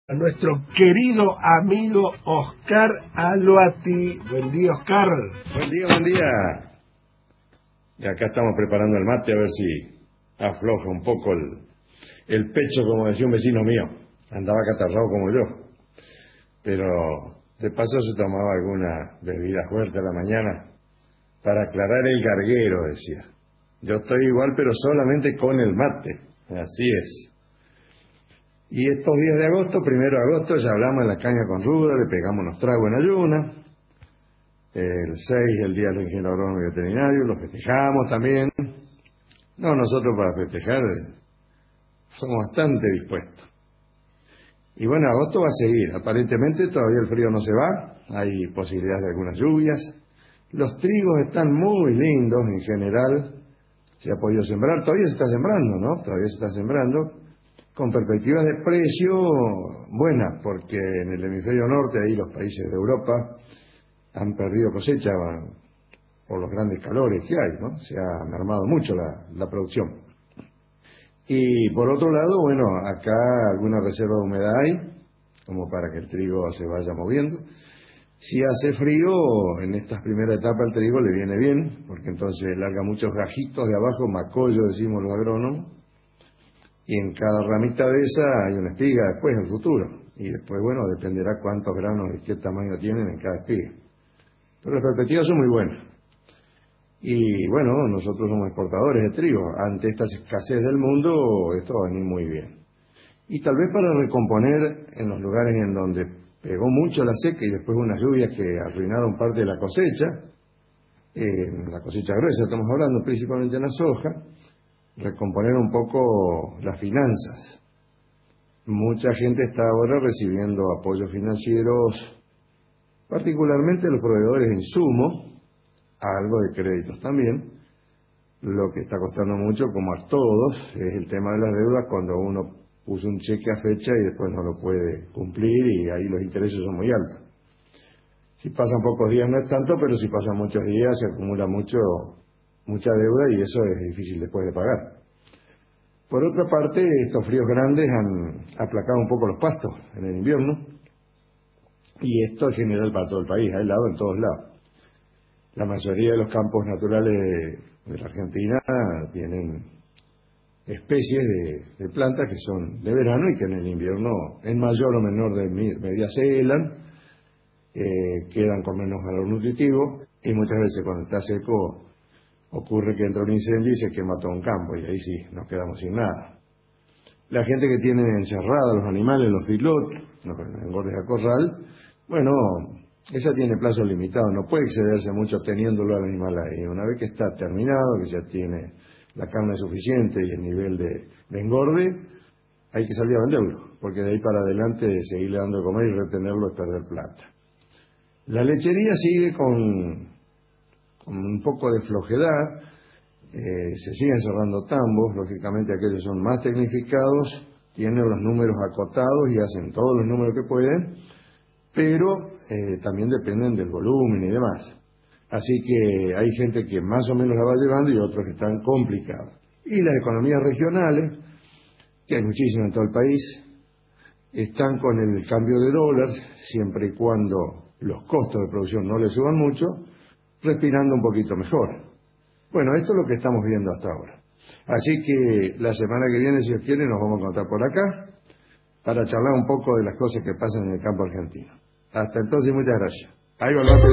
A nuestro querido amigo Oscar Aloati. Buen día, Oscar. Buen día, buen día. Y acá estamos preparando el mate a ver si afloja un poco el pecho, como decía un vecino mío. Andaba catarrado como yo. Pero de paso se tomaba alguna bebida fuerte a la mañana para aclarar el garguero, decía. Yo estoy igual, pero solamente con el mate. Así es. Y estos días de agosto, 1 de agosto, ya hablamos de la caña con ruda, le pegamos unos tragos en ayuna. El 6, el día del ingeniero agrónomo y veterinario, lo festejamos también. No, nosotros para festejar somos bastante dispuestos. Y bueno, agosto va a seguir. Aparentemente todavía el frío no se va, hay posibilidades de algunas lluvias. Los trigos están muy lindos en general, se ha podido sembrar, todavía se está sembrando, ¿no? Todavía se está sembrando. Con perspectivas de precio buenas, porque en el hemisferio norte, ahí los países de Europa han perdido cosecha por los grandes calores que hay, ¿no? Se ha mermado mucho la producción. Y por otro lado, bueno, acá alguna reserva de humedad hay, como para que el trigo se vaya moviendo. Si hace frío, en esta primera etapa el trigo le viene bien, porque entonces larga muchos gajitos de abajo, macollo decimos los agrónomos, y en cada ramita de esa hay una espiga después, en el futuro. Y después, bueno, dependerá cuántos granos y qué tamaño tienen en cada espiga. Pero las perspectivas son muy buenas. Y bueno, nosotros somos exportadores de trigo. Ante esta escasez del mundo, esto va a venir muy bien. Y tal vez para recomponer en los lugares en donde pegó mucho la seca y después unas lluvias que arruinaron parte de la cosecha gruesa, estamos hablando principalmente en la soja, recomponer un poco las finanzas. Mucha gente está ahora recibiendo apoyos financieros, particularmente los proveedores de insumos, algo de créditos también. Lo que está costando mucho, como a todos, es el tema de las deudas, cuando uno puso un cheque a fecha y después no lo puede cumplir y ahí los intereses son muy altos. Si pasan pocos días no es tanto, pero si pasan muchos días se acumula mucha deuda y eso es difícil después de pagar. Por otra parte, estos fríos grandes han aplacado un poco los pastos en el invierno, y esto es general para todo el país, hay helado en todos lados. La mayoría de los campos naturales de la Argentina tienen especies de plantas que son de verano y que en el invierno, en mayor o menor medida, se helan, quedan con menos valor nutritivo, y muchas veces cuando está seco ocurre que entra un incendio y se quema todo un campo, y ahí sí, nos quedamos sin nada. La gente que tiene encerrados los animales, los feedlot, los engordes a corral, bueno, esa tiene plazo limitado, no puede excederse mucho teniéndolo al animal ahí. Una vez que está terminado, que ya tiene la carne suficiente y el nivel de engorde, hay que salir a venderlo, porque de ahí para adelante seguirle dando de comer y retenerlo es perder plata. La lechería sigue con un poco de flojedad, se siguen cerrando tambos, lógicamente aquellos son más tecnificados, tienen los números acotados y hacen todos los números que pueden, pero también dependen del volumen y demás. Así que hay gente que más o menos la va llevando y otros que están complicados. Y las economías regionales, que hay muchísimas en todo el país, están con el cambio de dólar, siempre y cuando los costos de producción no le suban mucho, respirando un poquito mejor. Bueno, esto es lo que estamos viendo hasta ahora. Así que la semana que viene, si Dios quiere, nos vamos a encontrar por acá para charlar un poco de las cosas que pasan en el campo argentino. Hasta entonces, muchas gracias. Ahí va el